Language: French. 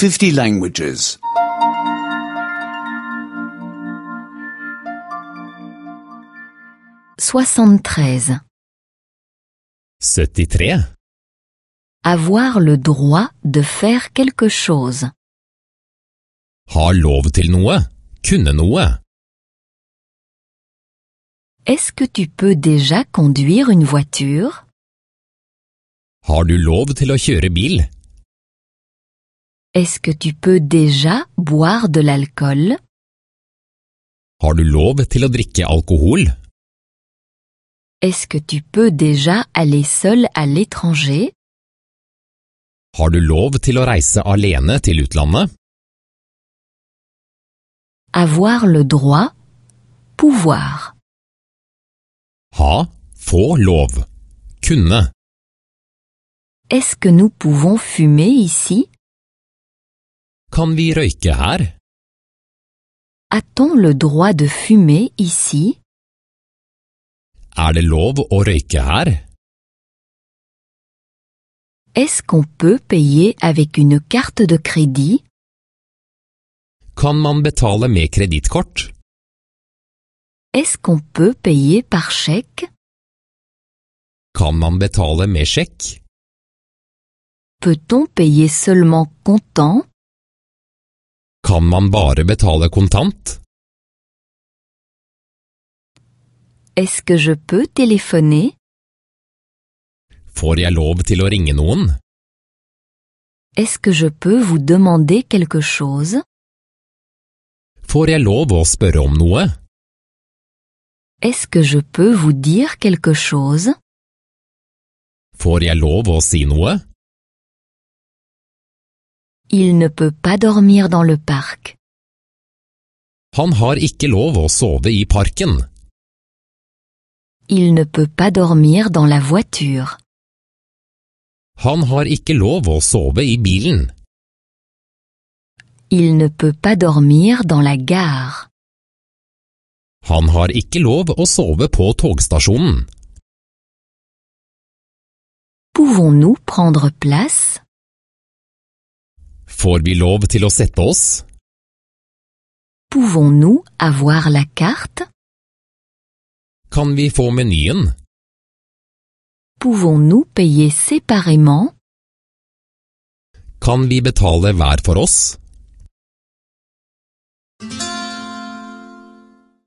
50 languages. 73. 73. Avoir le droit de faire quelque chose. Ha lov til noe. Kunne noe. Est-ce que tu peux déjà conduire une voiture? Har du lov til å kjøre bil? Est-ce que tu peux déjà boire de l'alcool? Har du lov til å drikke alkohol? Est-ce que tu peux déjà aller seul à l'étranger? Har du lov til å reise alene til utlandet? Avoir le droit, pouvoir. Ha, få lov. Kunne. Est-ce que nous pouvons fumer ici? Kan vi røyke her? A-t-on le droit de fumer ici? Er det lov å røyke her? Est-ce qu'on peut payer avec une carte de crédit? Kan man betale med kredittkort? Est-ce qu'on peut payer par chèque? Kan man betale med sjekk? Peut-on payer seulement comptant? Kan man bare betale kontant? Est-ce que je peux téléphoner? Får jeg lov til å ringe noen? Est-ce que je peux vous demander quelque chose? Får jeg lov å spørre om noe? Est-ce que je peux vous dire quelque chose? Får jeg lov å si noe? Il ne peut pas dormir dans le parc. Han har ikke lov å sove i parken. Il ne peut pas dormir dans la voiture. Han har ikke lov å sove i bilen. Il ne peut pas dormir dans la gare. Han har ikke lov å sove på togstasjonen. Pouvons-nous prendre place? Får vi lov til å sette oss? Pouvons-nous avoir la carte? Kan vi få menyen? Pouvons-nous payer séparément? Kan vi betale hver for oss?